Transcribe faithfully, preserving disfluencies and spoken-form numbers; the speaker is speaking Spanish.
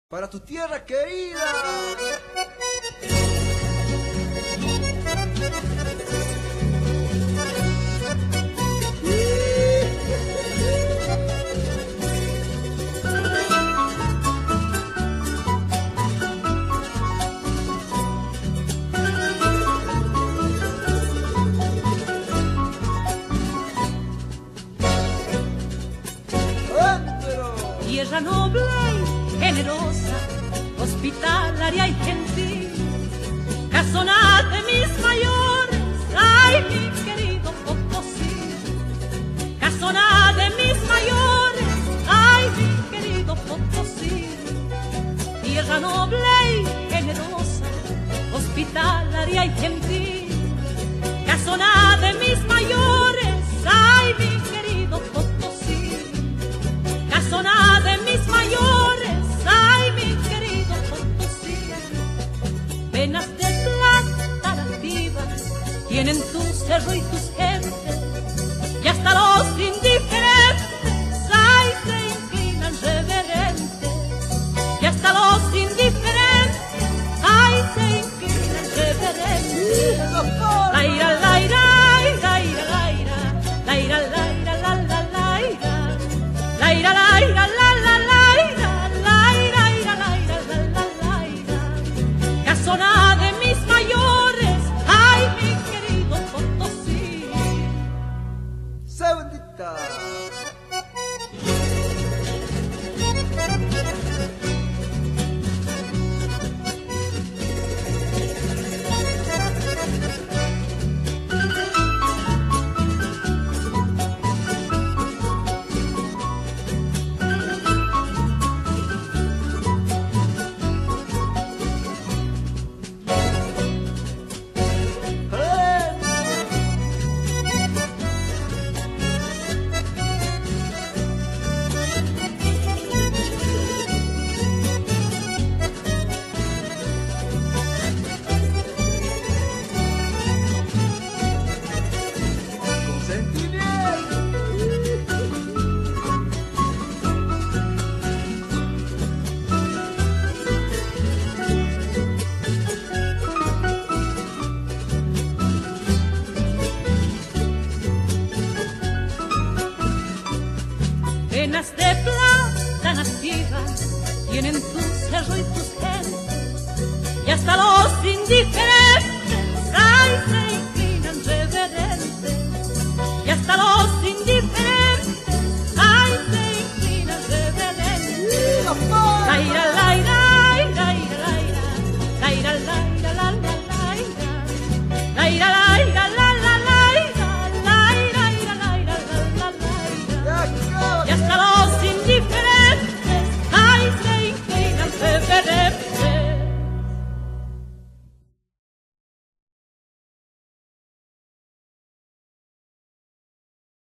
Para tu tierra querida. Tierra noble y generosa, hospitalaria y gentil, casona de mis mayores, ay mi querido Potosí, casona de mis mayores, ay mi querido Potosí. Tierra noble y generosa, hospitalaria y gentil, casona de mis mayores, ay mi querido Potosí, casona de mis mayores, ay mi querido Potosí. Venas de plata nativas tienen tu cerro y tus gentes, y hasta los indiferentes, ay se inclinan reverentes, y hasta los indiferentes, ay se inclinan reverentes. Laira, laira, laira, laira, laira, laira, la, la, laira, laira, laira, la, la, laira, laira, laira, laira, la, la, laira, casona de mis mayores, ay mi querido Potosí. ¡Sea bendita! Venas de plata nativas tienen tu cerro y tus gentes, y hasta los indiferentes, ay se inclinan reverentes, y hasta los indiferentes, ay se inclinan reverentes. Laira, laira, laira, laira, laira, laira, la, la, laira, laira,